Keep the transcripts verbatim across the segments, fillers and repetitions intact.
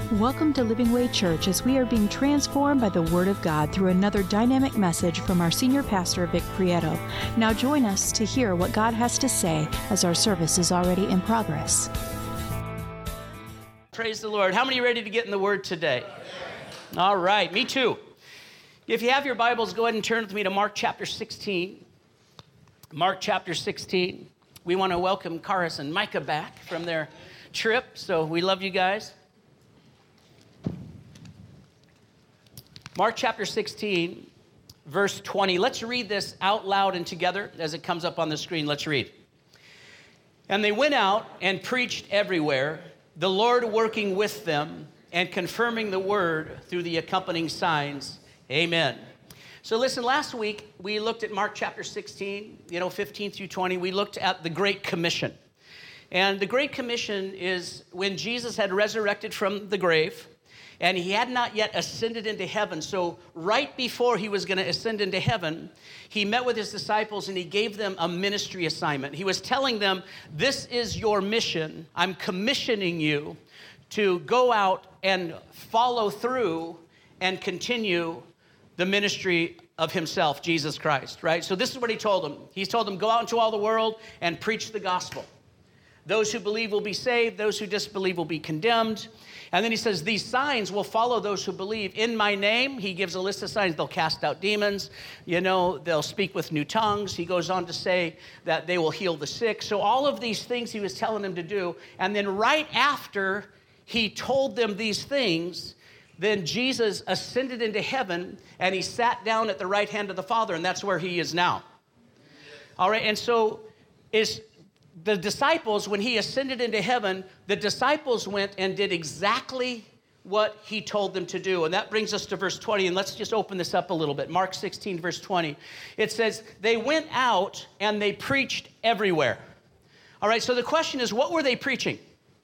Welcome to Living Way Church as we are being transformed by the Word of God through another dynamic message from our senior pastor, Vic Prieto. Now join us to hear what God has to say as our service is already in progress. Praise the Lord. How many are ready to get in the Word today? All right, me too. If you have your Bibles, go ahead and turn with me to Mark chapter sixteen. Mark chapter sixteen. We want to welcome Karis and Micah back from their trip, so we love you guys. Mark chapter sixteen, verse twenty. Let's read this out loud and together as it comes up on the screen. Let's read. And they went out and preached everywhere, the Lord working with them and confirming the word through the accompanying signs. Amen. So listen, last week we looked at Mark chapter sixteen, you know, fifteen through twenty. We looked at the Great Commission. And the Great Commission is when Jesus had resurrected from the grave, and he had not yet ascended into heaven. So right before he was going to ascend into heaven, he met with his disciples and he gave them a ministry assignment. He was telling them, this is your mission. I'm commissioning you to go out and follow through and continue the ministry of himself, Jesus Christ, right? So this is what he told them. He told them, go out into all the world and preach the gospel. Those who believe will be saved. Those who disbelieve will be condemned. And then he says, these signs will follow those who believe. In my name, he gives a list of signs. They'll cast out demons. You know, they'll speak with new tongues. He goes on to say that they will heal the sick. So all of these things he was telling them to do. And then right after he told them these things, then Jesus ascended into heaven and he sat down at the right hand of the Father. And that's where he is now. All right, and so is... The disciples, when he ascended into heaven, the disciples went and did exactly what he told them to do. And that brings us to verse twenty. And let's just open this up a little bit. Mark sixteen, verse twenty. It says, they went out and they preached everywhere. All right, so the question is, what were they preaching?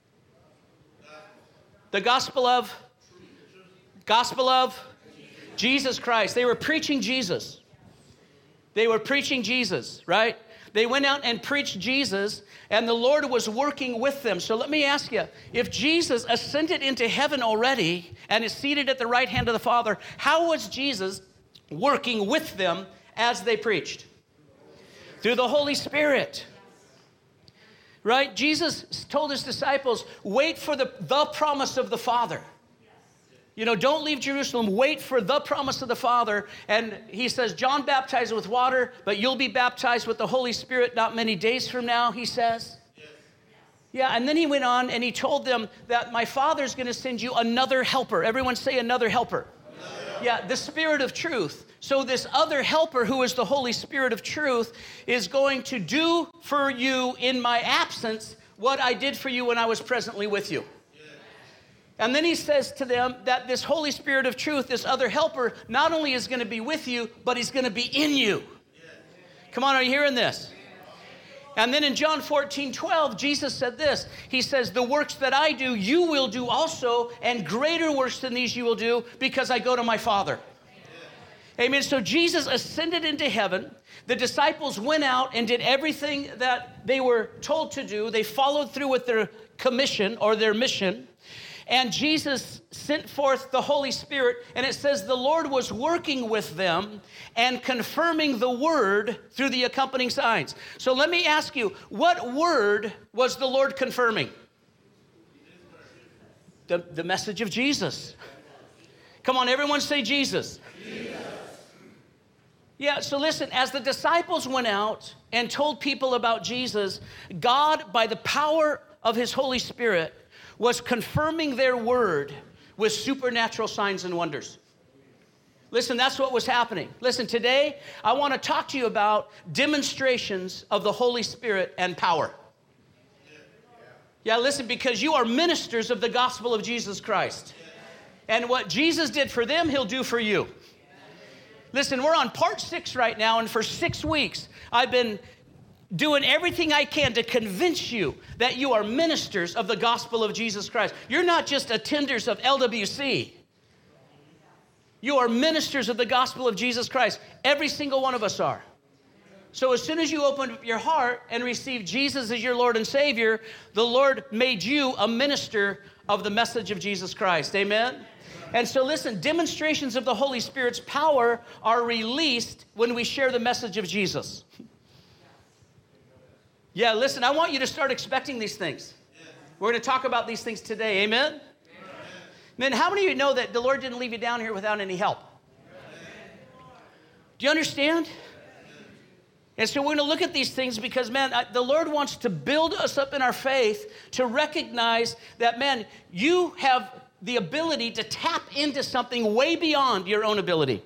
The gospel of? Gospel of? Jesus Christ. They were preaching Jesus. They were preaching Jesus, right? They went out and preached Jesus, and the Lord was working with them. So let me ask you, if Jesus ascended into heaven already and is seated at the right hand of the Father, how was Jesus working with them as they preached? Through the Holy Spirit. Right? Jesus told his disciples, wait for the, the promise of the Father. You know, don't leave Jerusalem. Wait for the promise of the Father. And he says, John baptized with water, but you'll be baptized with the Holy Spirit not many days from now, he says. Yes. Yeah, and then he went on and he told them that my Father's going to send you another helper. Everyone say another helper. Another helper. Yeah, the Spirit of truth. So this other helper, who is the Holy Spirit of truth, is going to do for you in my absence what I did for you when I was presently with you. And then he says to them that this Holy Spirit of truth, this other helper, not only is going to be with you, but he's going to be in you. Come on, are you hearing this? And then in John fourteen, twelve, Jesus said this. He says, the works that I do, you will do also, and greater works than these you will do, because I go to my Father. Amen. So Jesus ascended into heaven. The disciples went out and did everything that they were told to do. They followed through with their commission or their mission. And Jesus sent forth the Holy Spirit, and it says the Lord was working with them and confirming the word through the accompanying signs. So let me ask you, what word was the Lord confirming? The, the message of Jesus. Come on, everyone say Jesus. Jesus. Yeah, so listen, as the disciples went out and told people about Jesus, God, by the power of his Holy Spirit, was confirming their word with supernatural signs and wonders. Listen, that's what was happening. Listen, today, I want to talk to you about demonstrations of the Holy Spirit and power. Yeah, listen, because you are ministers of the gospel of Jesus Christ. And what Jesus did for them, he'll do for you. Listen, we're on part six right now, and for six weeks, I've been doing everything I can to convince you that you are ministers of the gospel of Jesus Christ. You're not just attenders of L W C. You are ministers of the gospel of Jesus Christ. Every single one of us are. So as soon as you open up your heart and receive Jesus as your Lord and Savior, the Lord made you a minister of the message of Jesus Christ. Amen? And so listen, demonstrations of the Holy Spirit's power are released when we share the message of Jesus. Yeah, listen, I want you to start expecting these things. We're going to talk about these things today. Amen? Amen. Man, how many of you know that the Lord didn't leave you down here without any help? Do you understand? And so we're going to look at these things because, man, I, the Lord wants to build us up in our faith to recognize that, man, you have the ability to tap into something way beyond your own ability.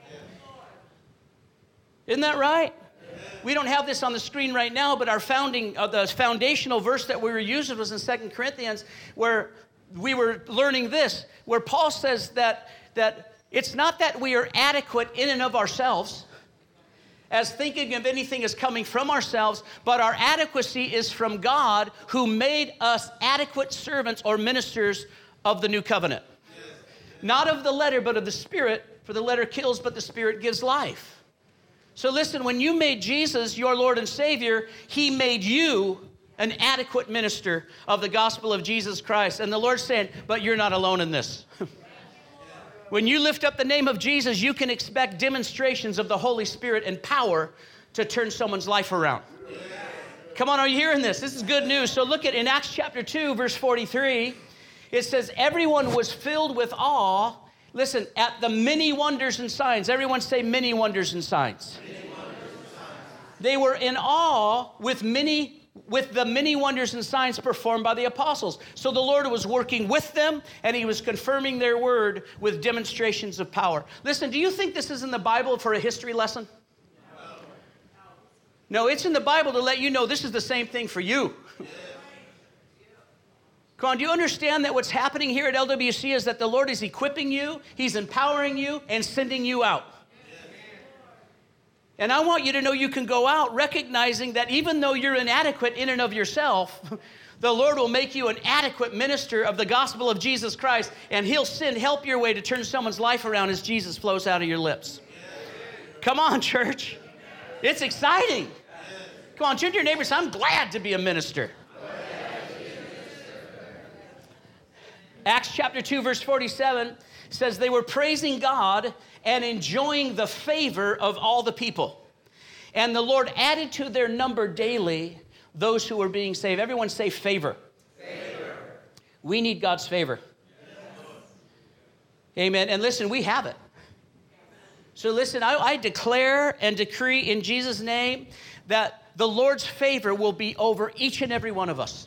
Isn't that right? We don't have this on the screen right now, but our founding, uh, the foundational verse that we were using was in Second Corinthians, where we were learning this, where Paul says that, that it's not that we are adequate in and of ourselves, as thinking of anything as coming from ourselves, but our adequacy is from God, who made us adequate servants or ministers of the new covenant. Not of the letter, but of the Spirit, for the letter kills, but the Spirit gives life. So listen, when you made Jesus your Lord and Savior, he made you an adequate minister of the gospel of Jesus Christ. And the Lord's saying, but you're not alone in this. When you lift up the name of Jesus, you can expect demonstrations of the Holy Spirit and power to turn someone's life around. Come on, are you hearing this? This is good news. So look at in Acts chapter two, verse forty-three. It says, everyone was filled with awe. Listen, at the many wonders and signs. Everyone say many wonders and signs. Many wonders and signs. They were in awe with many with the many wonders and signs performed by the apostles. So the Lord was working with them, and he was confirming their word with demonstrations of power. Listen, do you think this is in the Bible for a history lesson? No, it's in the Bible to let you know this is the same thing for you. Come on, do you understand that what's happening here at L W C is that the Lord is equipping you, he's empowering you, and sending you out. And I want you to know you can go out recognizing that even though you're inadequate in and of yourself, the Lord will make you an adequate minister of the gospel of Jesus Christ, and he'll send help your way to turn someone's life around as Jesus flows out of your lips. Come on, church. It's exciting. Come on, turn to your neighbor and say, I'm glad to be a minister. Acts chapter two, verse forty-seven says they were praising God and enjoying the favor of all the people. And the Lord added to their number daily those who were being saved. Everyone say favor. Favor. We need God's favor. Yes. Amen. And listen, we have it. So listen, I, I declare and decree in Jesus' name that the Lord's favor will be over each and every one of us.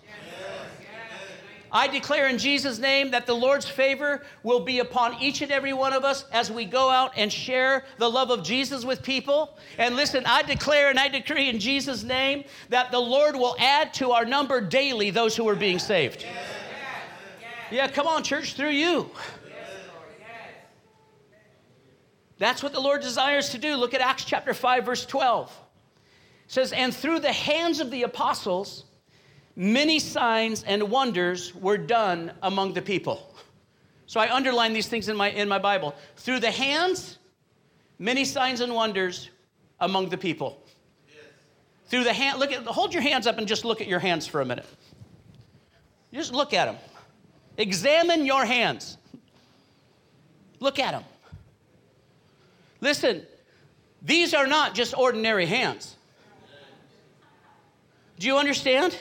I declare in Jesus' name that the Lord's favor will be upon each and every one of us as we go out and share the love of Jesus with people. And listen, I declare and I decree in Jesus' name that the Lord will add to our number daily those who are being saved. Yeah, come on, church, through you. That's what the Lord desires to do. Look at Acts chapter five, verse twelve. It says, and through the hands of the apostles, many signs and wonders were done among the people. So I underline these things in my, in my Bible. Through the hands, many signs and wonders among the people. Yes. Through the hand, look at, hold your hands up and just look at your hands for a minute. Just look at them. Examine your hands. Look at them. Listen, these are not just ordinary hands. Do you understand?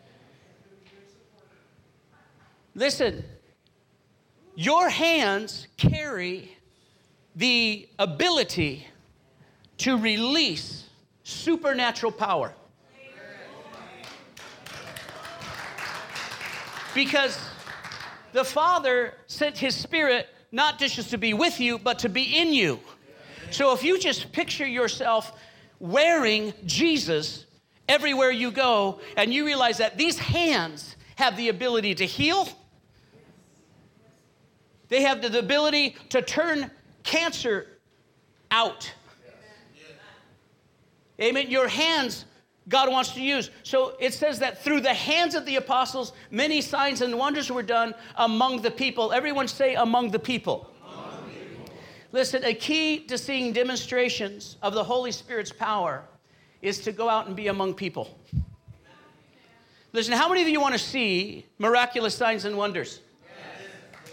Listen, your hands carry the ability to release supernatural power. Because the Father sent his Spirit not just to be with you, but to be in you. So if you just picture yourself wearing Jesus everywhere you go, and you realize that these hands have the ability to heal, they have the ability to turn cancer out. Amen. Your hands, God wants to use. So it says that through the hands of the apostles, many signs and wonders were done among the people. Everyone say among the people. Among the people. Listen, a key to seeing demonstrations of the Holy Spirit's power is to go out and be among people. Listen, how many of you want to see miraculous signs and wonders?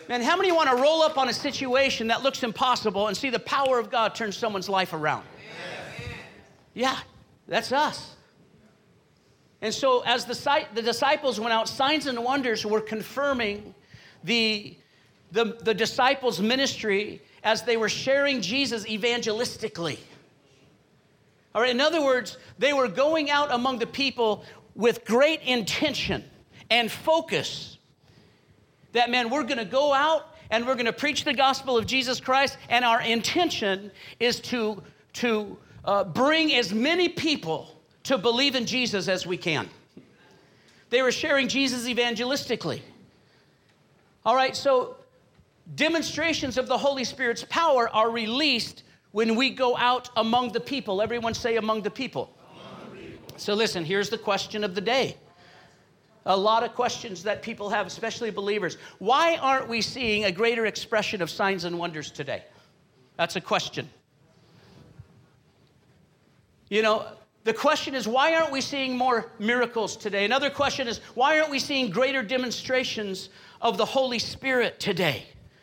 Man, how many want to roll up on a situation that looks impossible and see the power of God turn someone's life around? Yeah, that's us. And so as the, the disciples went out, signs and wonders were confirming the, the, the disciples' ministry as they were sharing Jesus evangelistically. All right, in other words, they were going out among the people with great intention and focus. That, man, we're going to go out and we're going to preach the gospel of Jesus Christ, and our intention is to, to uh, bring as many people to believe in Jesus as we can. They were sharing Jesus evangelistically. All right, so demonstrations of the Holy Spirit's power are released when we go out among the people. Everyone say among the people. Among the people. So listen, here's the question of the day. A lot of questions that people have, especially believers. Why aren't we seeing a greater expression of signs and wonders today? That's a question. You know, the question is, why aren't we seeing more miracles today? Another question is, why aren't we seeing greater demonstrations of the Holy Spirit today?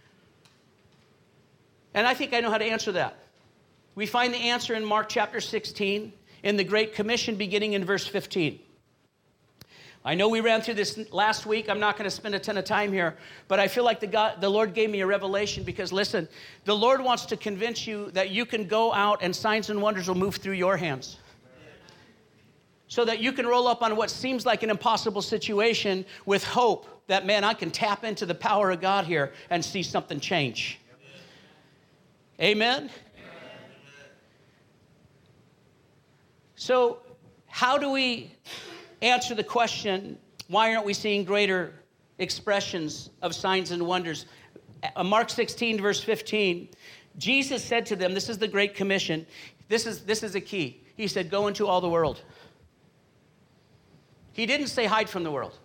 And I think I know how to answer that. We find the answer in Mark chapter sixteen, in the Great Commission, beginning in verse fifteen. I know we ran through this last week. I'm not going to spend a ton of time here, but I feel like the, God, the Lord gave me a revelation because, listen, the Lord wants to convince you that you can go out and signs and wonders will move through your hands. So that you can roll up on what seems like an impossible situation with hope that, man, I can tap into the power of God here and see something change. Amen? Amen? So how do we answer the question, why aren't we seeing greater expressions of signs and wonders? Mark sixteen, verse fifteen, Jesus said to them, this is the Great Commission. This is, this is a key. He said, go into all the world. He didn't say hide from the world.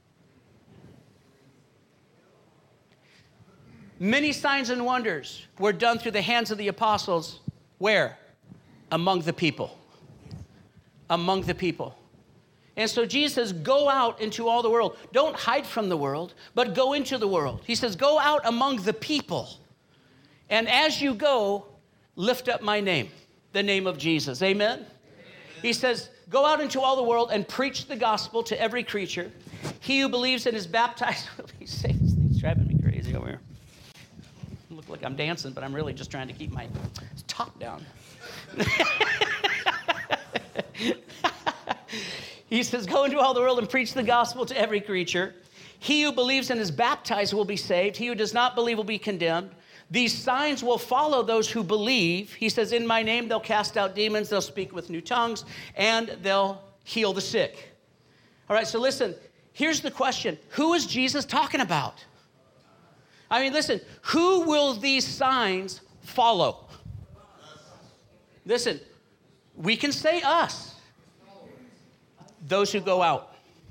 Many signs and wonders were done through the hands of the apostles. Where? Among the people. Among the people. And so Jesus says, go out into all the world. Don't hide from the world, but go into the world. He says, go out among the people. And as you go, lift up my name, the name of Jesus. Amen? Amen. He says, go out into all the world and preach the gospel to every creature. He who believes and is baptized will be saved. This thing's driving me crazy over here. I look like I'm dancing, but I'm really just trying to keep my top down. He says, go into all the world and preach the gospel to every creature. He who believes and is baptized will be saved. He who does not believe will be condemned. These signs will follow those who believe. He says, in my name, they'll cast out demons, they'll speak with new tongues, and they'll heal the sick. All right, so listen, here's the question. Who is Jesus talking about? I mean, listen, who will these signs follow? Listen, we can say us. Those who go out.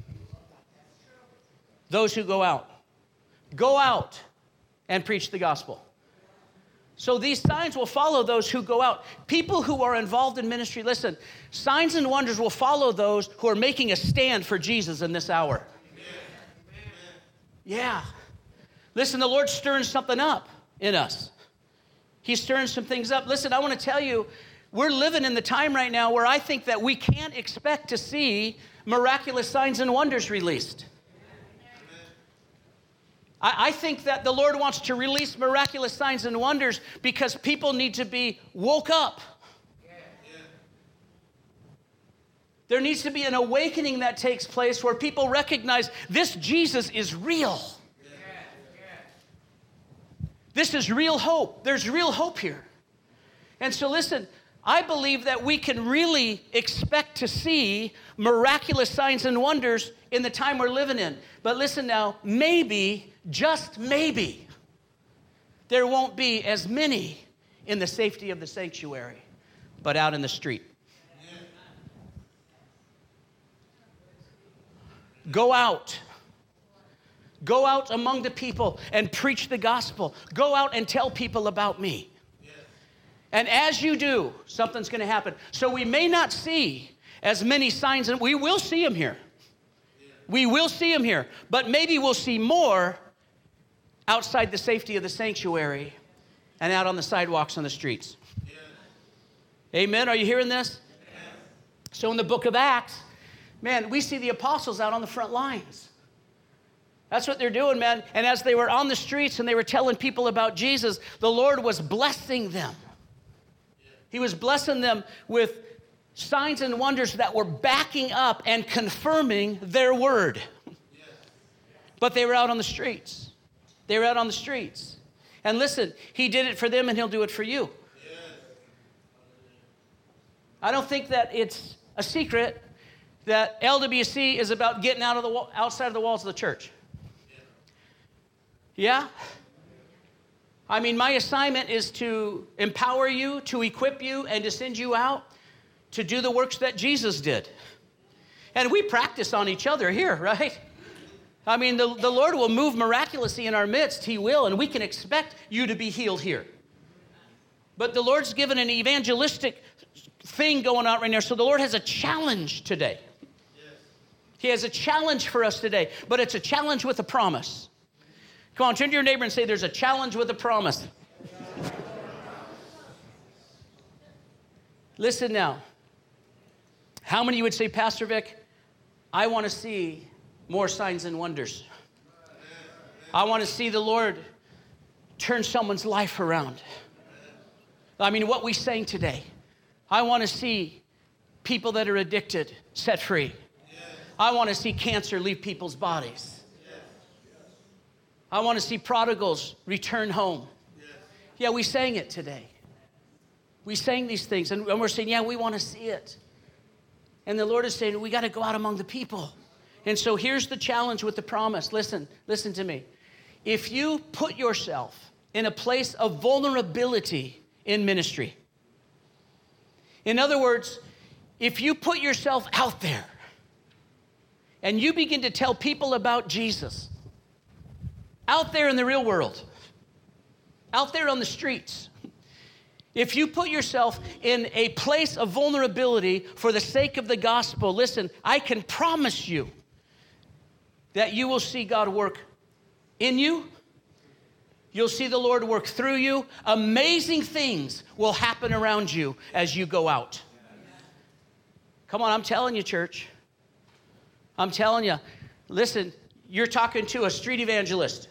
Those who go out. Go out and preach the gospel. So these signs will follow those who go out. People who are involved in ministry, listen, signs and wonders will follow those who are making a stand for Jesus in this hour. Amen. Yeah. Listen, the Lord's stirring something up in us. He's stirring some things up. Listen, I want to tell you, we're living in the time right now where I think that we can't expect to see miraculous signs and wonders released. I, I think that the Lord wants to release miraculous signs and wonders because people need to be woke up. There needs to be an awakening that takes place where people recognize this Jesus is real. This is real hope. There's real hope here. And so listen, I believe that we can really expect to see miraculous signs and wonders in the time we're living in. But listen now, maybe, just maybe, there won't be as many in the safety of the sanctuary, but out in the street. Go out. Go out among the people and preach the gospel. Go out and tell people about me. And as you do, something's going to happen. So we may not see as many signs, and we will see them here. We will see them here. But maybe we'll see more outside the safety of the sanctuary and out on the sidewalks and the streets. Yeah. Amen. Are you hearing this? Yeah. So in the book of Acts, man, we see the apostles out on the front lines. That's what they're doing, man. And as they were on the streets and they were telling people about Jesus, the Lord was blessing them. He was blessing them with signs and wonders that were backing up and confirming their word. But they were out on the streets. They were out on the streets. And listen, he did it for them and he'll do it for you. I don't think that it's a secret that L W C is about getting out of the wall, outside of the walls of the church. Yeah? I mean, my assignment is to empower you, to equip you, and to send you out to do the works that Jesus did. And we practice on each other here, right? I mean, the, the Lord will move miraculously in our midst. He will, and we can expect you to be healed here. But the Lord's given an evangelistic thing going on right now. So the Lord has a challenge today. He has a challenge for us today, but it's a challenge with a promise. Come on, turn to your neighbor and say, there's a challenge with a promise. Listen now. How many of you would say, Pastor Vic, I want to see more signs and wonders. I want to see the Lord turn someone's life around. I mean, what we sang today. I want to see people that are addicted set free. I want to see cancer leave people's bodies. I want to see prodigals return home. Yeah, we sang it today. We sang these things, and we're saying, yeah, we want to see it. And the Lord is saying, we got to go out among the people. And so here's the challenge with the promise. Listen, listen to me. If you put yourself in a place of vulnerability in ministry, in other words, if you put yourself out there and you begin to tell people about Jesus, out there in the real world, out there on the streets, if you put yourself in a place of vulnerability for the sake of the gospel, listen, I can promise you that you will see God work in you. You'll see the Lord work through you. Amazing things will happen around you as you go out. Come on, I'm telling you, church. I'm telling you. Listen, you're talking to a street evangelist.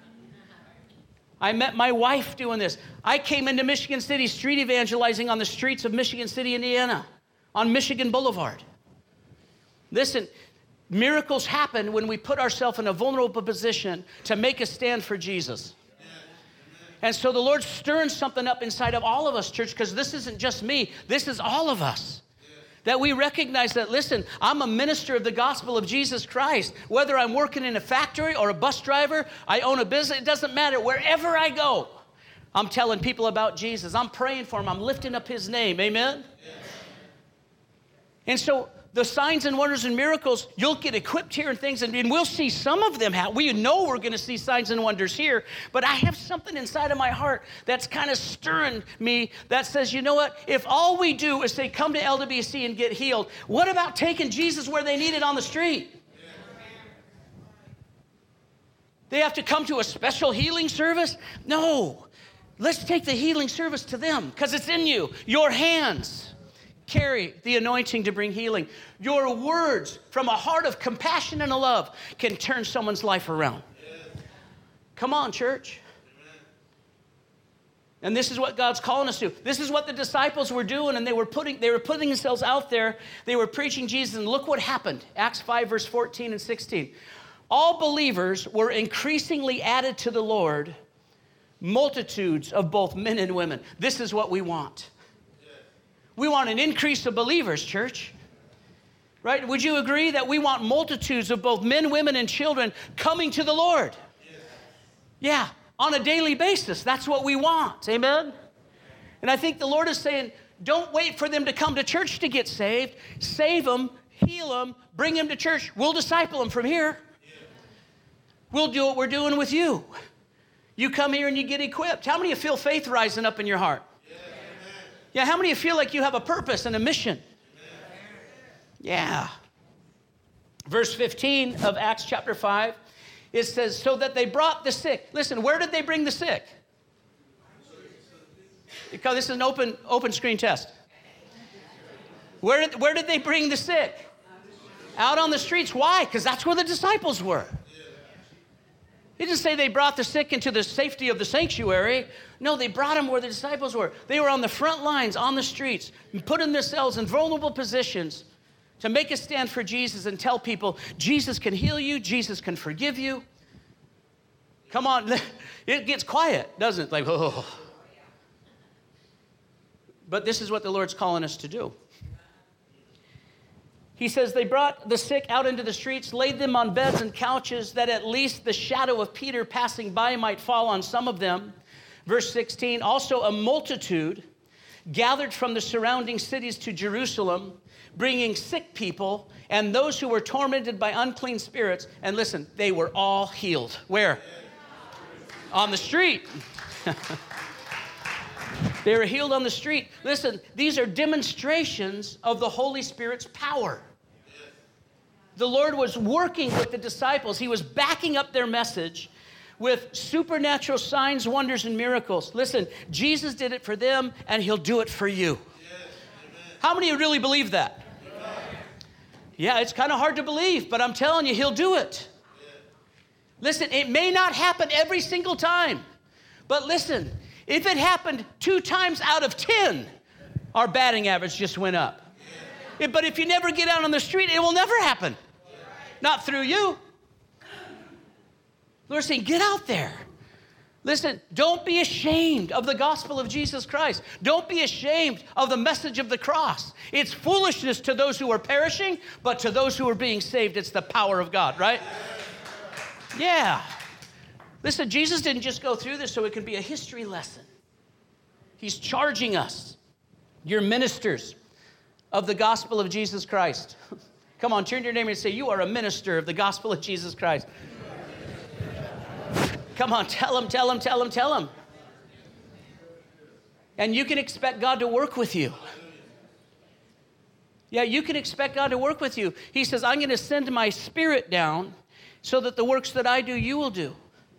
I met my wife doing this. I came into Michigan City street evangelizing on the streets of Michigan City, Indiana, on Michigan Boulevard. Listen, miracles happen when we put ourselves in a vulnerable position to make a stand for Jesus. And so the Lord's stirring something up inside of all of us, church, because this isn't just me. This is all of us. That we recognize that, listen, I'm a minister of the gospel of Jesus Christ. Whether I'm working in a factory or a bus driver, I own a business, it doesn't matter. Wherever I go, I'm telling people about Jesus. I'm praying for them. I'm lifting up his name. Amen? Yes. And so the signs and wonders and miracles, you'll get equipped here and things, and, and we'll see some of them. How, we know we're going to see signs and wonders here, but I have something inside of my heart that's kind of stirring me that says, you know what? If all we do is say, come to L W C and get healed, what about taking Jesus where they need it on the street? They have to come to a special healing service? No. Let's take the healing service to them because it's in you. Your hands carry the anointing to bring healing. Your words from a heart of compassion and a love can turn someone's life around. Yes. Come on, church. Amen. And this is what God's calling us to. This is what the disciples were doing, and they were putting they were putting themselves out there. They were preaching Jesus, and look what happened. Acts five, verse fourteen and sixteen. All believers were increasingly added to the Lord, multitudes of both men and women. This is what we want. We want an increase of believers, church. Right? Would you agree that we want multitudes of both men, women, and children coming to the Lord? Yes. Yeah, on a daily basis. That's what we want. Amen? And I think the Lord is saying, don't wait for them to come to church to get saved. Save them, heal them, bring them to church. We'll disciple them from here. Yeah. We'll do what we're doing with you. You come here and you get equipped. How many of you feel faith rising up in your heart? Yeah, how many of you feel like you have a purpose and a mission? Yeah. Verse fifteen of Acts chapter five, It says, so that they brought the sick. Listen, where did they bring the sick? Because this is an open, open screen test. Where did, where did they bring the sick? Out on the streets. Why? Because that's where the disciples were. It didn't say they brought the sick into the safety of the sanctuary. No, they brought them where the disciples were. They were on the front lines, on the streets, putting themselves in vulnerable positions to make a stand for Jesus and tell people, Jesus can heal you, Jesus can forgive you. Come on, it gets quiet, doesn't it? Like, oh. But this is what the Lord's calling us to do. He says they brought the sick out into the streets, laid them on beds and couches, that at least the shadow of Peter passing by might fall on some of them. Verse sixteen, also a multitude gathered from the surrounding cities to Jerusalem, bringing sick people and those who were tormented by unclean spirits. And listen, they were all healed. Where? On the street. They were healed on the street. Listen, these are demonstrations of the Holy Spirit's power. The Lord was working with the disciples. He was backing up their message with supernatural signs, wonders, and miracles. Listen, Jesus did it for them, and he'll do it for you. Yes. How many of you really believe that? Amen. Yeah, it's kind of hard to believe, but I'm telling you, he'll do it. Yes. Listen, it may not happen every single time, but listen, if it happened two times out of ten, our batting average just went up. Yes. But if you never get out on the street, it will never happen. Yes. Not through you. Lord's saying, get out there. Listen, don't be ashamed of the gospel of Jesus Christ. Don't be ashamed of the message of the cross. It's foolishness to those who are perishing, but to those who are being saved, it's the power of God, right? Yeah. Listen, Jesus didn't just go through this so it could be a history lesson. He's charging us. You're ministers of the gospel of Jesus Christ. Come on, turn to your neighbor and say, you are a minister of the gospel of Jesus Christ. Come on, tell them, tell them, tell them, tell them. And you can expect God to work with you. Yeah, you can expect God to work with you. He says, I'm going to send my spirit down so that the works that I do, you will do.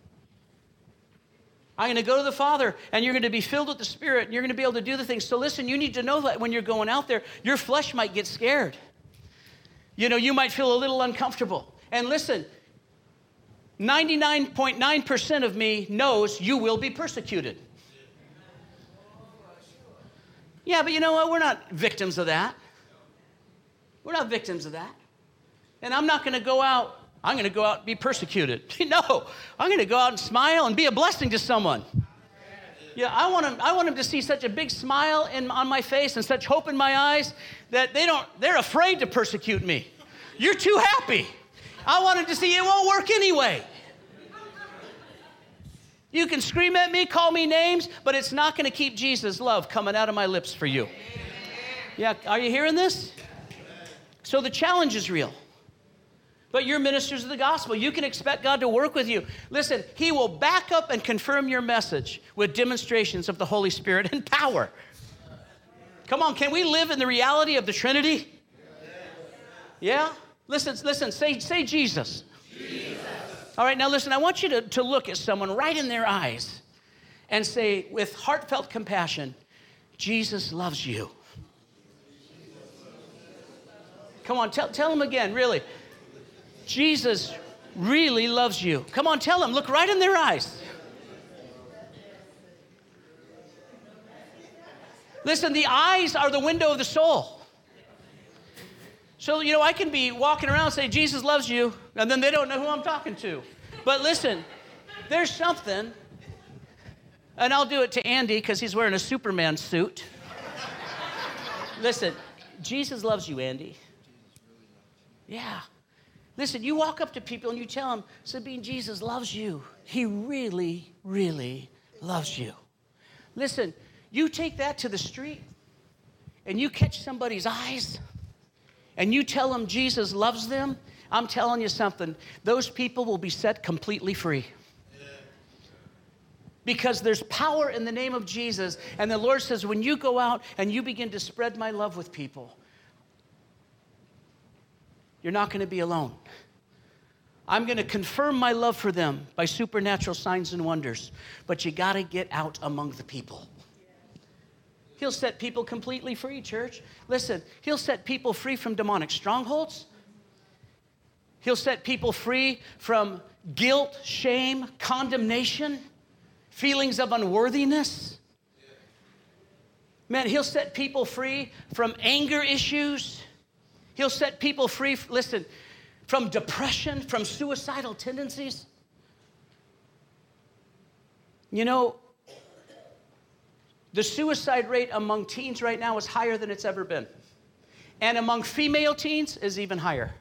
I'm going to go to the Father, and you're going to be filled with the Spirit, and you're going to be able to do the things. So listen, you need to know that when you're going out there, your flesh might get scared. You know, you might feel a little uncomfortable. And listen, ninety-nine point nine percent of me knows you will be persecuted. Yeah, but you know what? We're not victims of that. We're not victims of that. And I'm not going to go out, I'm going to go out and be persecuted. No, I'm going to go out and smile and be a blessing to someone. Yeah, I want them, I want them to see such a big smile in, on my face and such hope in my eyes that they don't, they're afraid to persecute me. You're too happy. I want them to see it won't work anyway. You can scream at me, call me names, but it's not going to keep Jesus' love coming out of my lips for you. Yeah, are you hearing this? So the challenge is real. But you're ministers of the gospel. You can expect God to work with you. Listen, he will back up and confirm your message with demonstrations of the Holy Spirit and power. Come on, can we live in the reality of the Trinity? Yeah? Listen, listen, say, say Jesus. Jesus. All right, now listen, I want you to, to look at someone right in their eyes and say, with heartfelt compassion, Jesus loves you. Come on, tell, tell them again, really. Jesus really loves you. Come on, tell them. Look right in their eyes. Listen, the eyes are the window of the soul. So, you know, I can be walking around and say, Jesus loves you, and then they don't know who I'm talking to. But listen, there's something, and I'll do it to Andy because he's wearing a Superman suit. Listen, Jesus loves you, Andy. Yeah. Listen, you walk up to people and you tell them, Sabine, Jesus loves you. He really, really loves you. Listen, you take that to the street and you catch somebody's eyes and you tell them Jesus loves them, I'm telling you something, those people will be set completely free. Because there's power in the name of Jesus, and the Lord says, when you go out and you begin to spread my love with people, you're not going to be alone. I'm going to confirm my love for them by supernatural signs and wonders. But you got to get out among the people. He'll set people completely free, church. Listen, he'll set people free from demonic strongholds. He'll set people free from guilt, shame, condemnation, feelings of unworthiness. Man, he'll set people free from anger issues. He'll set people free, listen, from depression, from suicidal tendencies. You know, the suicide rate among teens right now is higher than it's ever been. And among female teens is even higher.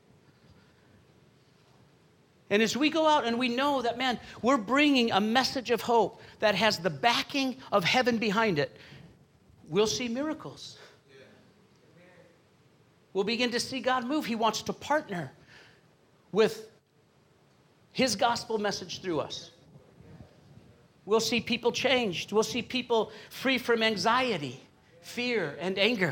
And as we go out and we know that, man, we're bringing a message of hope that has the backing of heaven behind it, we'll see miracles. We'll begin to see God move. He wants to partner with his gospel message through us. We'll see people changed. We'll see people free from anxiety, fear, and anger.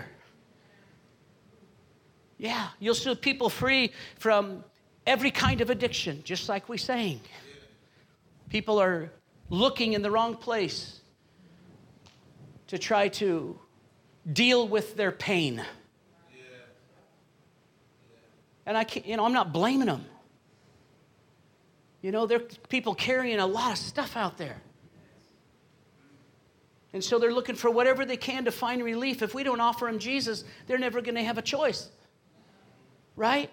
Yeah, you'll see people free from every kind of addiction, just like we sang. People are looking in the wrong place to try to deal with their pain. And I can't, you know, I'm not blaming them. You know, there are people carrying a lot of stuff out there. And so they're looking for whatever they can to find relief. If we don't offer them Jesus, they're never going to have a choice. Right?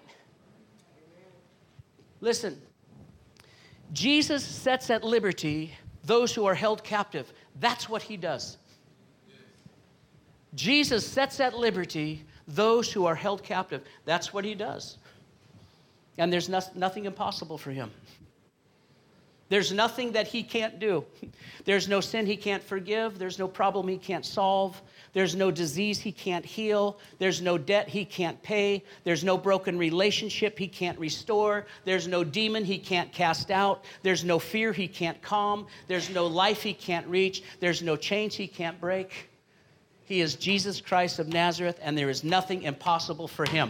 Listen, Jesus sets at liberty those who are held captive. That's what he does. Jesus sets at liberty those who are held captive. That's what he does. And there's no, nothing impossible for him. There's nothing that he can't do. There's no sin he can't forgive. There's no problem he can't solve. There's no disease he can't heal. There's no debt he can't pay. There's no broken relationship he can't restore. There's no demon he can't cast out. There's no fear he can't calm. There's no life he can't reach. There's no chains he can't break. He is Jesus Christ of Nazareth, and there is nothing impossible for him.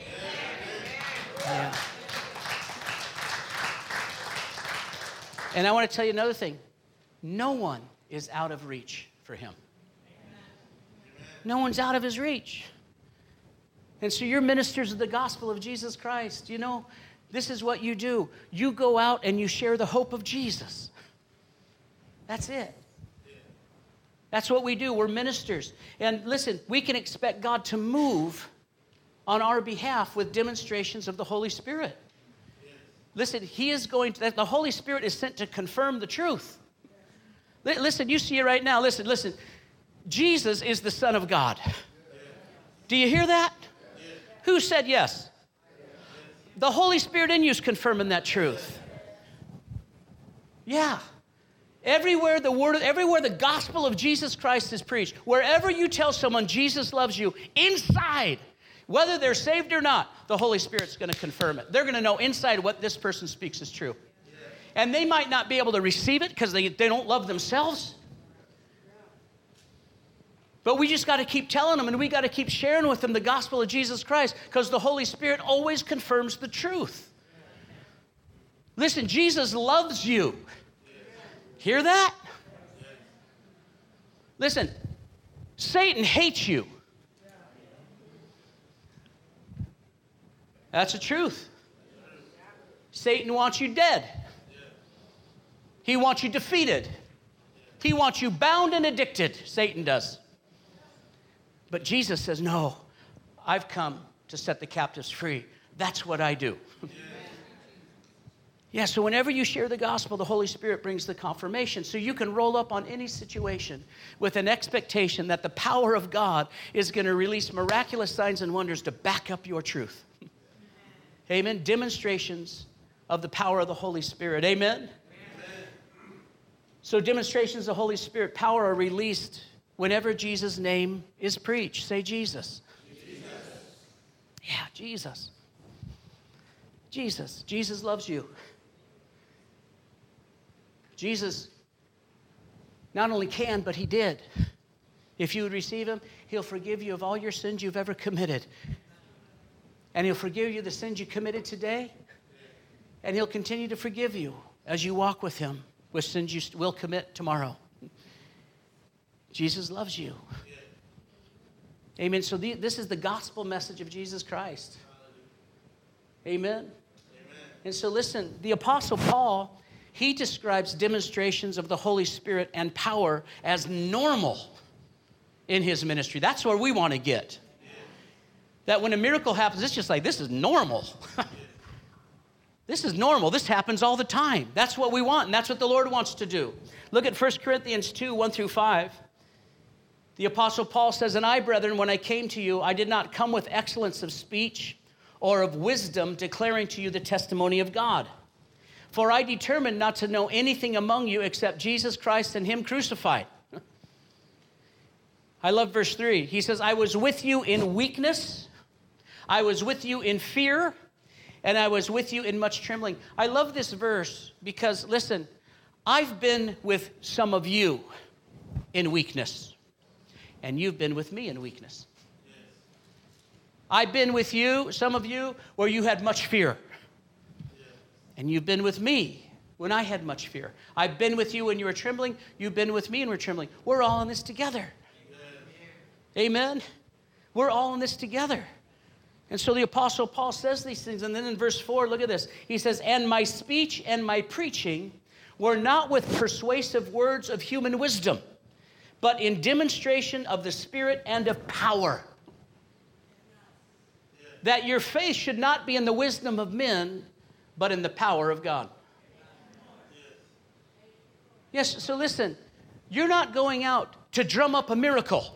Yeah. And I want to tell you another thing. No one is out of reach for him. No one's out of his reach. And so you're ministers of the gospel of Jesus Christ. You know, this is what you do. You go out and you share the hope of Jesus. That's it. That's what we do. We're ministers. And listen, we can expect God to move on our behalf with demonstrations of the Holy Spirit. Listen, he is going to, the Holy Spirit is sent to confirm the truth. Listen, you see it right now. Listen, listen. Jesus is the Son of God. Do you hear that? Who said yes? The Holy Spirit in you is confirming that truth. Yeah. Everywhere the word, everywhere the gospel of Jesus Christ is preached, wherever you tell someone Jesus loves you, inside, whether they're saved or not, the Holy Spirit's going to confirm it. They're going to know inside what this person speaks is true. And they might not be able to receive it because they, they don't love themselves. But we just got to keep telling them, and we got to keep sharing with them the gospel of Jesus Christ, because the Holy Spirit always confirms the truth. Listen, Jesus loves you. Hear that? Listen, Satan hates you. That's the truth. Satan wants you dead. He wants you defeated. He wants you bound and addicted. Satan does. But Jesus says, no, I've come to set the captives free. That's what I do. Yeah, so whenever you share the gospel, the Holy Spirit brings the confirmation. So you can roll up on any situation with an expectation that the power of God is going to release miraculous signs and wonders to back up your truth. Amen. Demonstrations of the power of the Holy Spirit. Amen. Amen. So demonstrations of the Holy Spirit power are released whenever Jesus' name is preached. Say Jesus. Jesus. Yeah, Jesus. Jesus. Jesus loves you. Jesus not only can, but he did. If you would receive him, he'll forgive you of all your sins you've ever committed. And he'll forgive you the sins you committed today. And he'll continue to forgive you as you walk with him, with sins you will commit tomorrow. Jesus loves you. Amen. So the, this is the gospel message of Jesus Christ. Amen. Amen. And so listen, the Apostle Paul, he describes demonstrations of the Holy Spirit and power as normal in his ministry. That's where we want to get. That when a miracle happens, it's just like, this is normal. This is normal. This happens all the time. That's what we want, and that's what the Lord wants to do. Look at First Corinthians two, one through five. The Apostle Paul says, "And I, brethren, when I came to you, I did not come with excellence of speech or of wisdom, declaring to you the testimony of God. For I determined not to know anything among you except Jesus Christ and him crucified." I love verse three. He says, "I was with you in weakness, I was with you in fear, and I was with you in much trembling." I love this verse because, listen, I've been with some of you in weakness, and you've been with me in weakness. Yes. I've been with you, some of you, where you had much fear. Yes. And you've been with me when I had much fear. I've been with you when you were trembling. You've been with me and we're trembling. We're all in this together. Amen. Amen. We're all in this together. And so the Apostle Paul says these things. And then in verse four, look at this. He says, "And my speech and my preaching were not with persuasive words of human wisdom, but in demonstration of the Spirit and of power. That your faith should not be in the wisdom of men, but in the power of God." Yes, so listen, you're not going out to drum up a miracle.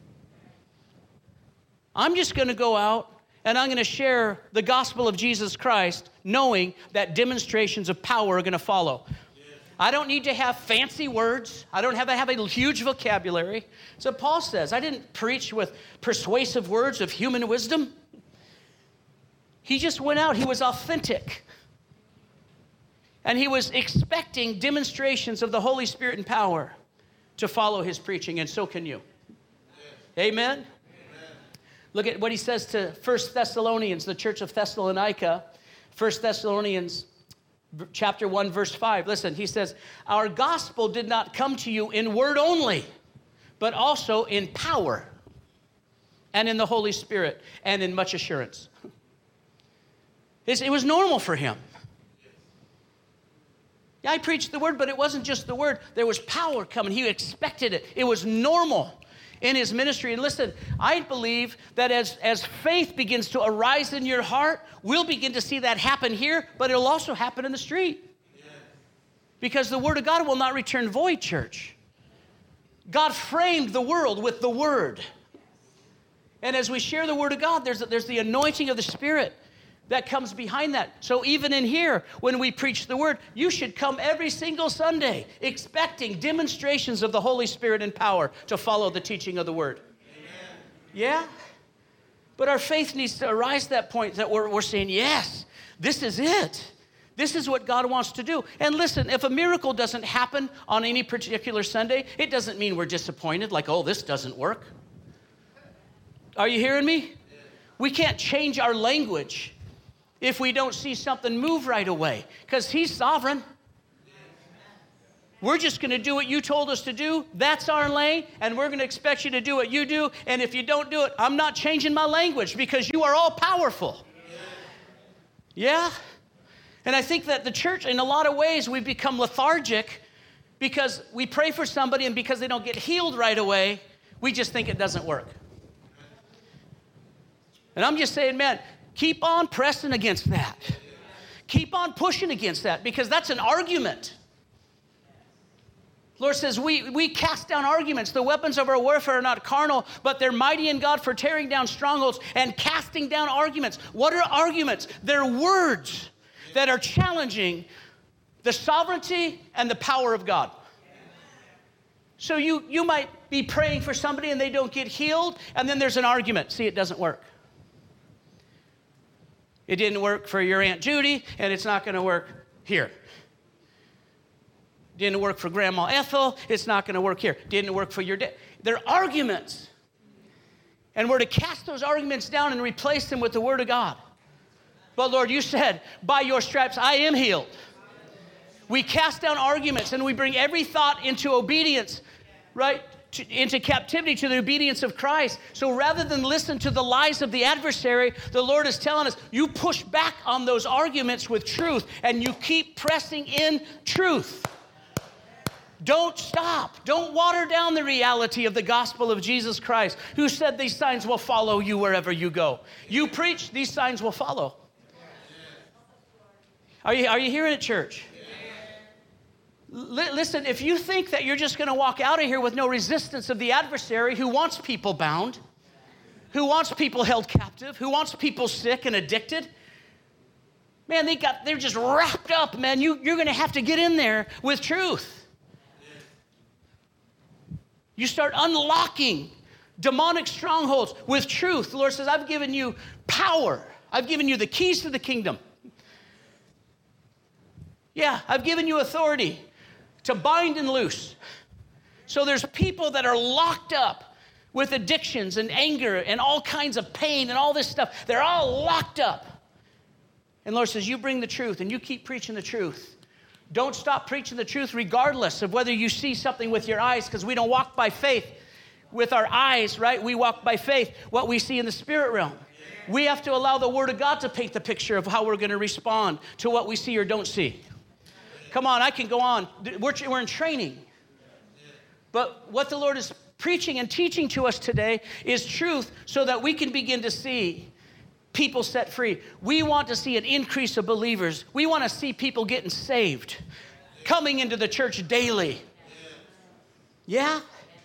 I'm just going to go out and I'm going to share the gospel of Jesus Christ, knowing that demonstrations of power are going to follow. I don't need to have fancy words. I don't have to have a huge vocabulary. So Paul says, I didn't preach with persuasive words of human wisdom. He just went out. He was authentic. And he was expecting demonstrations of the Holy Spirit and power to follow his preaching, and so can you. Amen? Amen? Look at what he says to First Thessalonians, the church of Thessalonica. First Thessalonians chapter one, verse five. Listen, he says, "Our gospel did not come to you in word only, but also in power and in the Holy Spirit and in much assurance." It was normal for him. Yeah, I preached the word, but it wasn't just the word. There was power coming. He expected it. It was normal in his ministry. And listen, I believe that as, as faith begins to arise in your heart, we'll begin to see that happen here, but it'll also happen in the street. Yeah. Because the word of God will not return void, church. God framed the world with the word. And as we share the word of God, there's, there's the anointing of the Spirit that comes behind that. So even in here, when we preach the word, you should come every single Sunday expecting demonstrations of the Holy Spirit and power to follow the teaching of the word. Amen. Yeah? But our faith needs to arise to that point that we're, we're saying, yes, this is it. This is what God wants to do. And listen, if a miracle doesn't happen on any particular Sunday, it doesn't mean we're disappointed, like, oh, this doesn't work. Are you hearing me? We can't change our language if we don't see something move right away, because he's sovereign. We're just going to do what you told us to do. That's our lane, and we're going to expect you to do what you do. And if you don't do it, I'm not changing my language, because you are all powerful. Yeah? And I think that the church, in a lot of ways, we've become lethargic because we pray for somebody, and because they don't get healed right away, we just think it doesn't work. And I'm just saying, man, keep on pressing against that. Keep on pushing against that, because that's an argument. The Lord says we, we cast down arguments. The weapons of our warfare are not carnal, but they're mighty in God for tearing down strongholds and casting down arguments. What are arguments? They're words that are challenging the sovereignty and the power of God. So you, you might be praying for somebody and they don't get healed, and then there's an argument. See, it doesn't work. It didn't work for your Aunt Judy, and it's not going to work here. Didn't work for Grandma Ethel, it's not going to work here. Didn't work for your dad. They're arguments. And we're to cast those arguments down and replace them with the Word of God. But Lord, you said, by your stripes I am healed. We cast down arguments and we bring every thought into obedience, right? To, into captivity to the obedience of Christ. So rather than listen to the lies of the adversary, the Lord is telling us, you push back on those arguments with truth and you keep pressing in truth. Don't stop. Don't water down the reality of the gospel of Jesus Christ, who said these signs will follow you wherever you go. You preach, these signs will follow. Are you, are you hearing it, church? Listen, if you think that you're just going to walk out of here with no resistance of the adversary who wants people bound, who wants people held captive, who wants people sick and addicted, man, they got, they're just wrapped up, man. You, you're going to have to get in there with truth. You start unlocking demonic strongholds with truth. The Lord says, I've given you power. I've given you the keys to the kingdom. Yeah, I've given you authority to bind and loose. So there's people that are locked up with addictions and anger and all kinds of pain and all this stuff. They're all locked up. And the Lord says, you bring the truth and you keep preaching the truth. Don't stop preaching the truth regardless of whether you see something with your eyes, because we don't walk by faith with our eyes, right? We walk by faith, what we see in the spirit realm. We have to allow the Word of God to paint the picture of how we're going to respond to what we see or don't see. Come on, I can go on. We're, we're in training. But what the Lord is preaching and teaching to us today is truth so that we can begin to see people set free. We want to see an increase of believers. We want to see people getting saved, coming into the church daily. Yeah?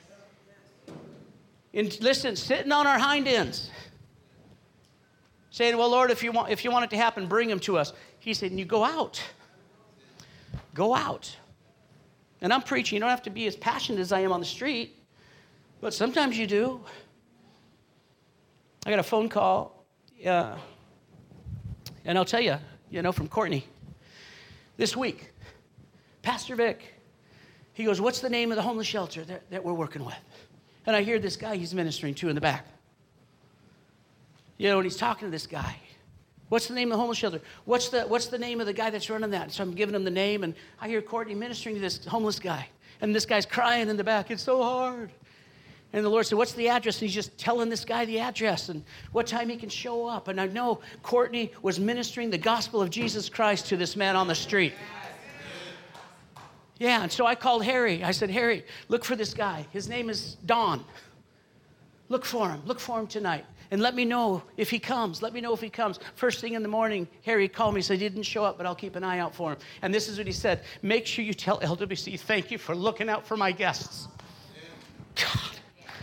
And listen, sitting on our hind ends, saying, well, Lord, if you want, if you want it to happen, bring them to us. He said, and you go out. Go out. And I'm preaching. You don't have to be as passionate as I am on the street, but sometimes you do. I got a phone call, uh, and I'll tell you, you know, from Courtney this week. Pastor Vic, he goes, what's the name of the homeless shelter that, that we're working with? And I hear this guy he's ministering to in the back. You know, and he's talking to this guy. What's the name of the homeless shelter? What's the, what's the name of the guy that's running that? So I'm giving him the name, and I hear Courtney ministering to this homeless guy. And this guy's crying in the back. It's so hard. And the Lord said, what's the address? And he's just telling this guy the address and what time he can show up. And I know Courtney was ministering the gospel of Jesus Christ to this man on the street. Yeah, and so I called Harry. I said, Harry, look for this guy. His name is Don. Look for him. Look for him tonight. And let me know if he comes. Let me know if he comes. First thing in the morning, Harry called me and said he didn't show up, but I'll keep an eye out for him. And this is what he said. Make sure you tell L W C, thank you for looking out for my guests. God.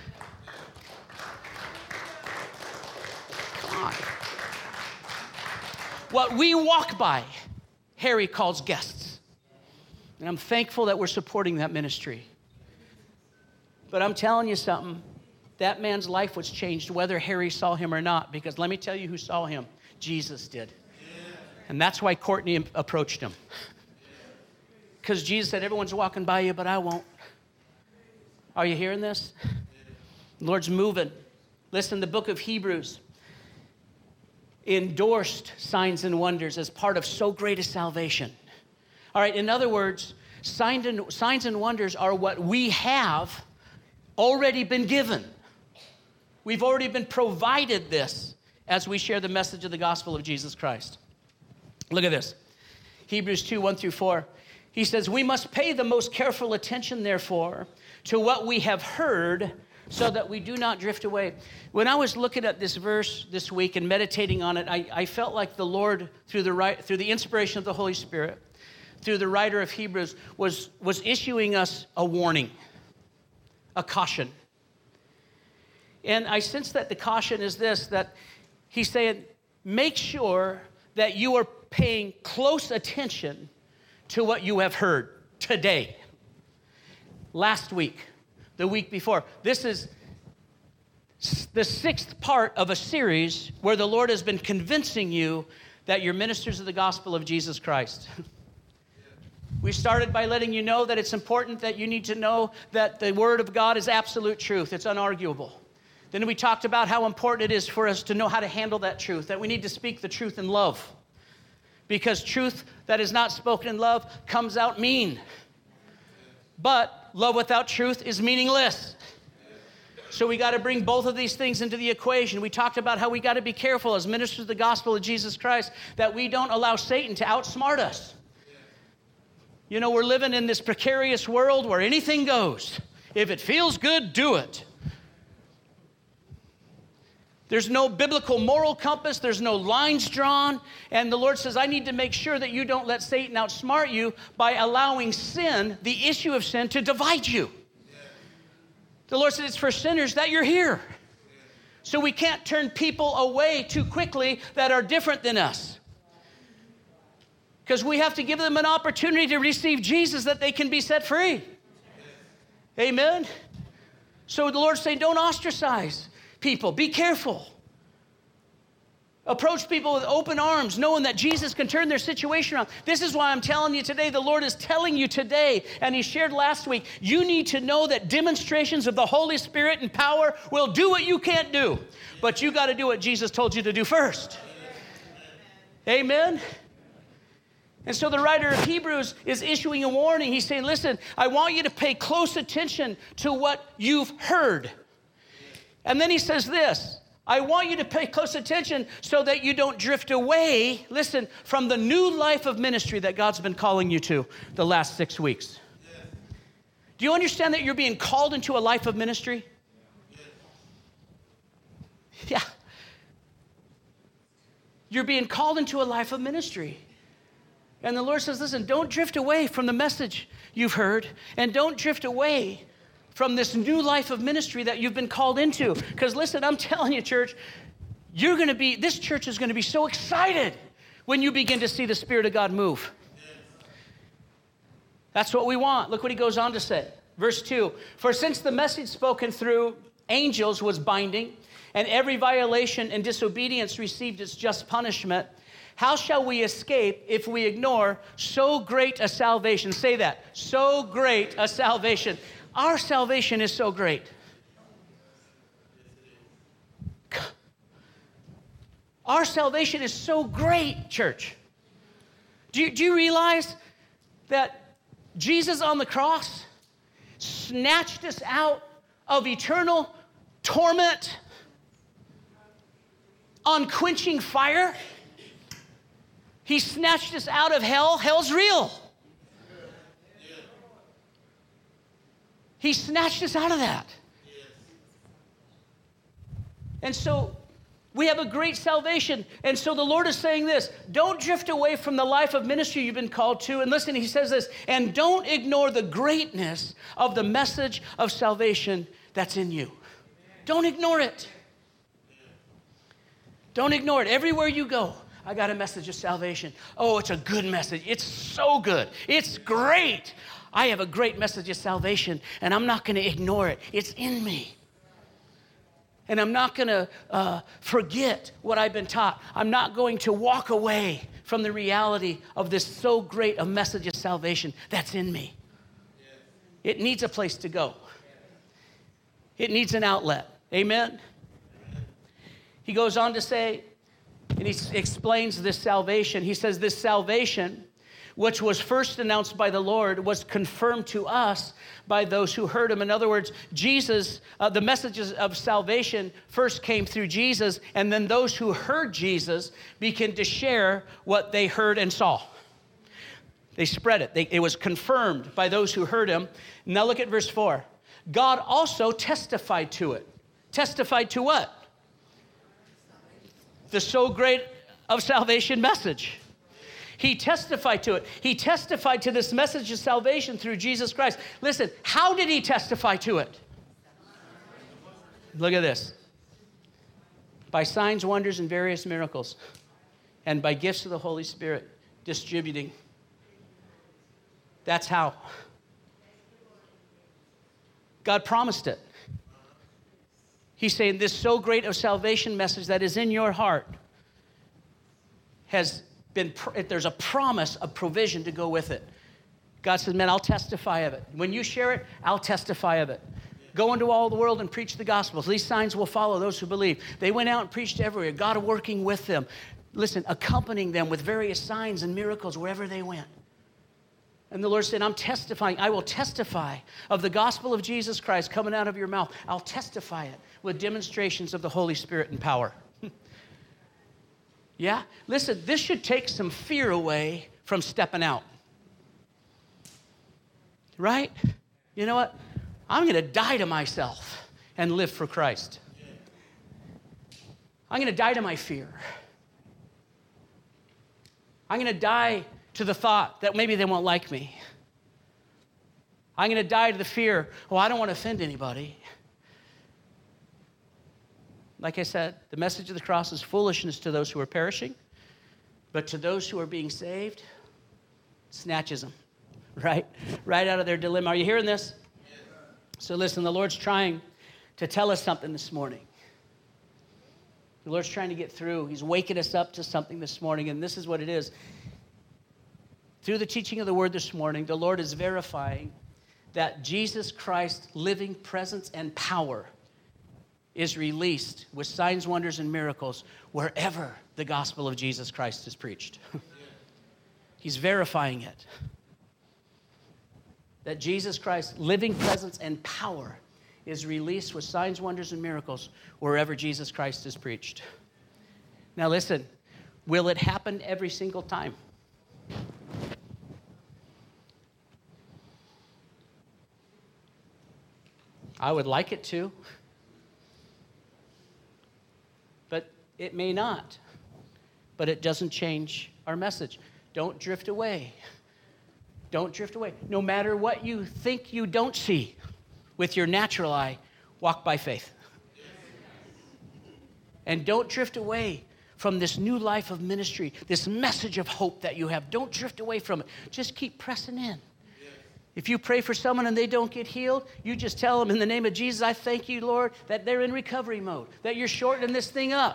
Come on. What we walk by, Harry calls guests. And I'm thankful that we're supporting that ministry. But I'm telling you something. That man's life was changed whether Harry saw him or not, because let me tell you who saw him. Jesus did. And that's why Courtney approached him. Because Jesus said, everyone's walking by you, but I won't. Are you hearing this? The Lord's moving. Listen, the book of Hebrews endorsed signs and wonders as part of so great a salvation. All right, in other words, signs and, signs and wonders are what we have already been given. We've already been provided this as we share the message of the gospel of Jesus Christ. Look at this. Hebrews two, one through four. He says, we must pay the most careful attention, therefore, to what we have heard so that we do not drift away. When I was looking at this verse this week and meditating on it, I, I felt like the Lord, through the, right, through the inspiration of the Holy Spirit, through the writer of Hebrews, was, was issuing us a warning, a caution. And I sense that the caution is this, that he's saying, make sure that you are paying close attention to what you have heard today, last week, the week before. This is the sixth part of a series where the Lord has been convincing you that you're ministers of the gospel of Jesus Christ. We started by letting you know that it's important that you need to know that the Word of God is absolute truth. It's unarguable. Then we talked about how important it is for us to know how to handle that truth, that we need to speak the truth in love. because truth that is not spoken in love comes out mean. But love without truth is meaningless. So we got to bring both of these things into the equation. We talked about how we got to be careful as ministers of the gospel of Jesus Christ that we don't allow Satan to outsmart us. You know, we're living in this precarious world where anything goes. If it feels good, do it. There's no biblical moral compass. There's no lines drawn. And the Lord says, I need to make sure that you don't let Satan outsmart you by allowing sin, the issue of sin, to divide you. The Lord said it's for sinners that you're here. So we can't turn people away too quickly that are different than us. Because we have to give them an opportunity to receive Jesus that they can be set free. Amen? So the Lord's saying, don't ostracize people. Be careful. Approach people with open arms, knowing that Jesus can turn their situation around. This is why I'm telling you today, the Lord is telling you today, and He shared last week, you need to know that demonstrations of the Holy Spirit and power will do what you can't do. But you got to do what Jesus told you to do first. Amen? And so the writer of Hebrews is issuing a warning. He's saying, listen, I want you to pay close attention to what you've heard. And then he says this, I want you to pay close attention so that you don't drift away, listen, from the new life of ministry that God's been calling you to the last six weeks. Yeah. Do you understand that you're being called into a life of ministry? Yeah. yeah. You're being called into a life of ministry. And the Lord says, listen, don't drift away from the message you've heard, and don't drift away from this new life of ministry that you've been called into. Because listen, I'm telling you, church, you're going to be, this church is going to be so excited when you begin to see the Spirit of God move. That's what we want. Look what he goes on to say. Verse two, for since the message spoken through angels was binding, and every violation and disobedience received its just punishment, how shall we escape if we ignore so great a salvation? Say that, so great a salvation. Our salvation is so great. Our salvation is so great, church. Do you, do you realize that Jesus on the cross snatched us out of eternal torment, unquenching fire? He snatched us out of hell. Hell's real. He snatched us out of that. And so we have a great salvation. And so the Lord is saying this, don't drift away from the life of ministry you've been called to. And listen, he says this, and don't ignore the greatness of the message of salvation that's in you. Don't ignore it. Don't ignore it. Everywhere you go, I got a message of salvation. Oh, it's a good message. It's so good. It's great. I have a great message of salvation, and I'm not going to ignore it. It's in me. And I'm not going to uh, forget what I've been taught. I'm not going to walk away from the reality of this so great a message of salvation that's in me. It needs a place to go. It needs an outlet. Amen? He goes on to say, and he explains this salvation. He says this salvation, which was first announced by the Lord, was confirmed to us by those who heard him. In other words, Jesus, uh, the messages of salvation first came through Jesus, and then those who heard Jesus began to share what they heard and saw. They spread it. They, it was confirmed by those who heard him. Now look at verse four. God also testified to it. Testified to what? The so great of salvation message. He testified to it. He testified to this message of salvation through Jesus Christ. Listen, how did he testify to it? Look at this. By signs, wonders, and various miracles, and by gifts of the Holy Spirit distributing. That's how. God promised it. He's saying this so great of salvation message that is in your heart has been, there's a promise of provision to go with it. God said, man, I'll testify of it. When you share it, I'll testify of it. Go into all the world and preach the gospel. These signs will follow those who believe. They went out and preached everywhere. God working with them. listen, accompanying them with various signs and miracles wherever they went. And the Lord said, I'm testifying. I will testify of the gospel of Jesus Christ coming out of your mouth. I'll testify it with demonstrations of the Holy Spirit and power. Yeah? Listen, this should take some fear away from stepping out. Right? You know what? I'm going to die to myself and live for Christ. I'm going to die to my fear. I'm going to die to the thought that maybe they won't like me. I'm going to die to the fear, oh, I don't want to offend anybody. Like I said, the message of the cross is foolishness to those who are perishing, but to those who are being saved, snatches them, right? Right out of their dilemma. Are you hearing this? Yes. So listen, the Lord's trying to tell us something this morning. The Lord's trying to get through. He's waking us up to something this morning, and this is what it is. Through the teaching of the word this morning, the Lord is verifying that Jesus Christ's living presence and power is released with signs, wonders, and miracles wherever the gospel of Jesus Christ is preached. He's verifying it. That Jesus Christ's living presence and power is released with signs, wonders, and miracles wherever Jesus Christ is preached. Now listen, will it happen every single time? I would like it to, but it may not. But it doesn't change our message. Don't drift away. Don't drift away. No matter what you think you don't see with your natural eye, walk by faith. And don't drift away from this new life of ministry, this message of hope that you have. Don't drift away from it. Just keep pressing in. If you pray for someone and they don't get healed, you just tell them in the name of Jesus, I thank you, Lord, that they're in recovery mode, that you're shortening this thing up.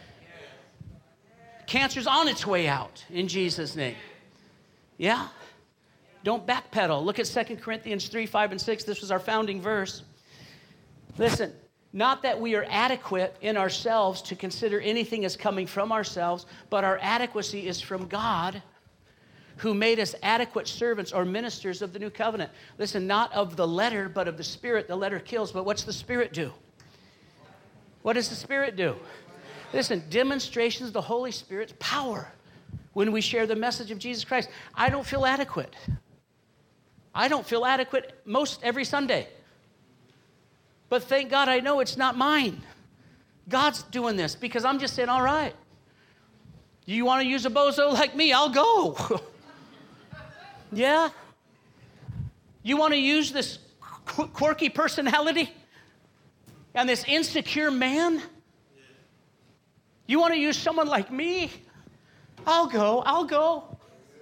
Cancer's on its way out in Jesus' name. Yeah? Don't backpedal. Look at Second Corinthians three, five, and six. This was our founding verse. Listen, not that we are adequate in ourselves to consider anything as coming from ourselves, but our adequacy is from God, who made us adequate servants or ministers of the new covenant. Listen, not of the letter, but of the Spirit. The letter kills, but what's the Spirit do? What does the Spirit do? Listen, demonstrations of the Holy Spirit's power when we share the message of Jesus Christ. I don't feel adequate. I don't feel adequate most every Sunday. But thank God I know it's not mine. God's doing this because I'm just saying, all right, you want to use a bozo like me? I'll go. Yeah? You want to use this qu- quirky personality and this insecure man? You want to use someone like me? I'll go. I'll go.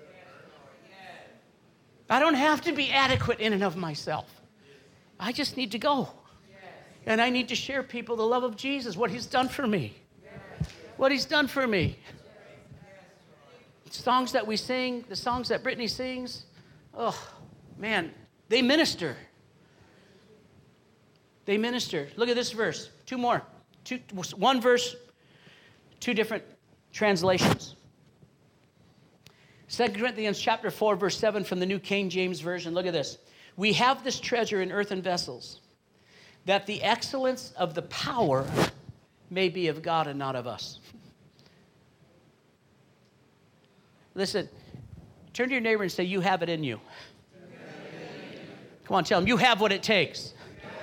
I don't have to be adequate in and of myself. I just need to go. And I need to share people the love of Jesus, what he's done for me. What he's done for me. Songs that we sing, the songs that Brittany sings, oh, man, they minister. They minister. Look at this verse. Two more. Two, one verse, two different translations. Second Corinthians chapter four, verse seven from the New King James Version. Look at this. We have this treasure in earthen vessels, that the excellence of the power may be of God and not of us. Listen, turn to your neighbor and say, you have it in you. Come on, tell him, you have what it takes.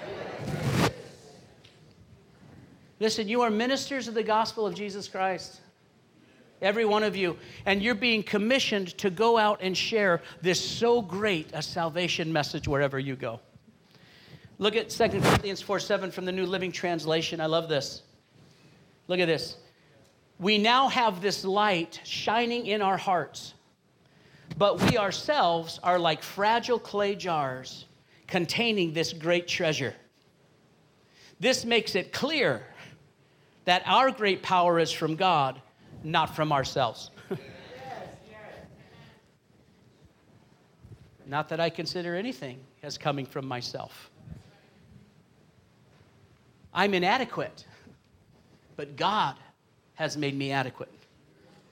Listen, you are ministers of the gospel of Jesus Christ. Every one of you. And you're being commissioned to go out and share this so great a salvation message wherever you go. Look at Second Corinthians four seven from the New Living Translation. I love this. Look at this. We now have this light shining in our hearts, but we ourselves are like fragile clay jars containing this great treasure. This makes it clear that our great power is from God, not from ourselves. Not that I consider anything as coming from myself. I'm inadequate, but God has made me adequate.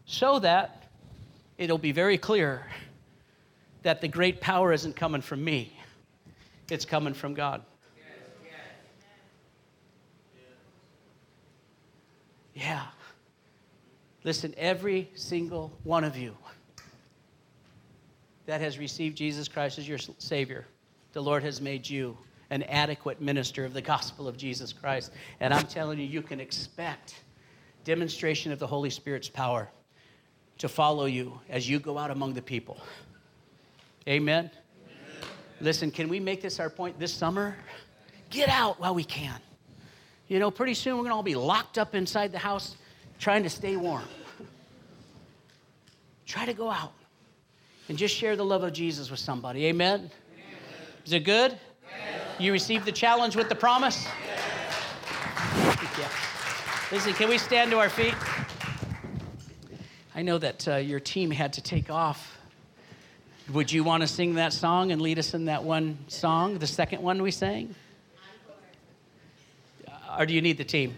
so that it'll be very clear that the great power isn't coming from me. It's coming from God. Yeah. Listen, every single one of you that has received Jesus Christ as your Savior, the Lord has made you an adequate minister of the gospel of Jesus Christ. And I'm telling you, you can expect demonstration of the Holy Spirit's power to follow you as you go out among the people. Amen? Amen. Listen, can we make this our point this summer? Get out while we can. You know, pretty soon we're going to all be locked up inside the house trying to stay warm. Try to go out and just share the love of Jesus with somebody. Amen? Amen. Is it good? Yes. You received the challenge with the promise? Yes. Yeah. Listen, can we stand to our feet? I know that uh, your team had to take off. Would you want to sing that song and lead us in that one song, the second one we sang? Or do you need the team?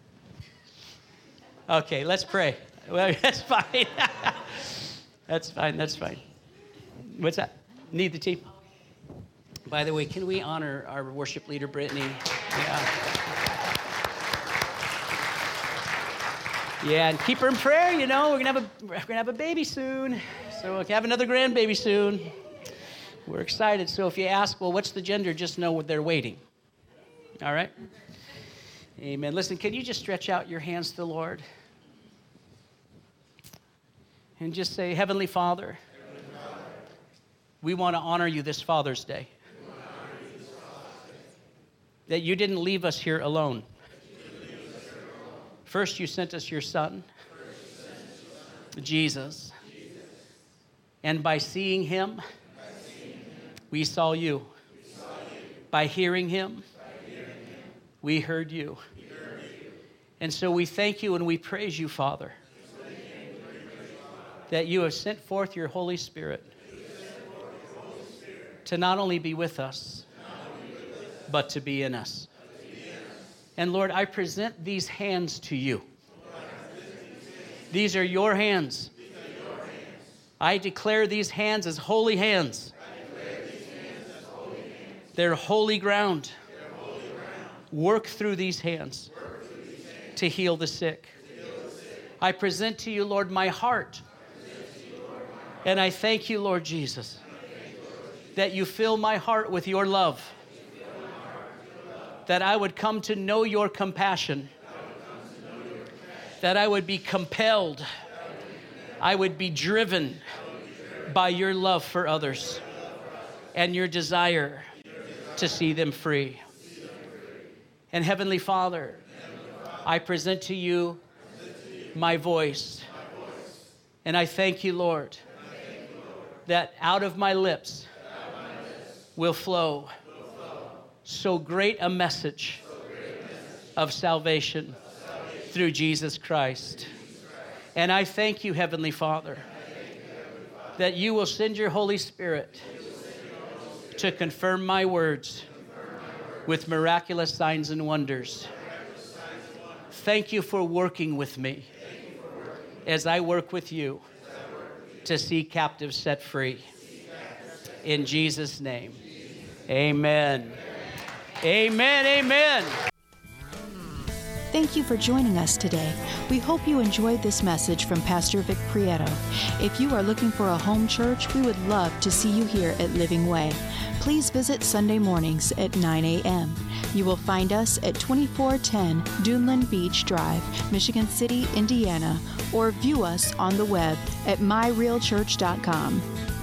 Okay, let's pray. Well, that's fine. That's fine, that's fine. What's that? Need the team? By the way, can we honor our worship leader, Brittany? Yeah. Yeah, and keep her in prayer, you know. We're gonna have a we're gonna have a baby soon. So we'll have another grandbaby soon. We're excited. So if you ask, well, what's the gender? Just know they're waiting. All right? Amen. Listen, can you just stretch out your hands to the Lord? And just say, Heavenly Father, Heavenly Father, we want to honor you this Father's Day. You this Father's Day. That you didn't leave us here alone. Us here alone. First, you sent us your Son, us your son Jesus. Jesus. And by seeing him, by seeing him we, saw you. we saw you. By hearing him, by hearing him we, heard you. we heard you. And so we thank you and we praise you, Father, that you have sent forth your Holy Spirit, your Holy Spirit to not only be with us, be with us but to be in us. Be in us. And Lord, I present these hands to you. These are your hands. These are your hands. I declare these hands as holy hands. I declare these hands as holy hands. They're holy ground. They're holy ground. Work through these hands, Work through these hands to heal the sick. To heal the sick. I present to you, Lord, my heart. And I thank you, Lord Jesus, that you fill my heart with your love, that I would come to know your compassion, that I would be compelled, I would be driven by your love for others and your desire to see them free. And Heavenly Father, I present to you my voice, and I thank you, Lord, that out of my lips will flow so great a message of salvation through Jesus Christ. And I thank you, Heavenly Father, that you will send your Holy Spirit to confirm my words with miraculous signs and wonders. Thank you for working with me as I work with you to see captives set free. In Jesus' name, amen. Amen, amen. Thank you for joining us today. We hope you enjoyed this message from Pastor Vic Prieto. If you are looking for a home church, we would love to see you here at Living Way. Please visit Sunday mornings at nine a.m. You will find us at twenty-four ten Duneland Beach Drive, Michigan City, Indiana, or view us on the web at my real church dot com.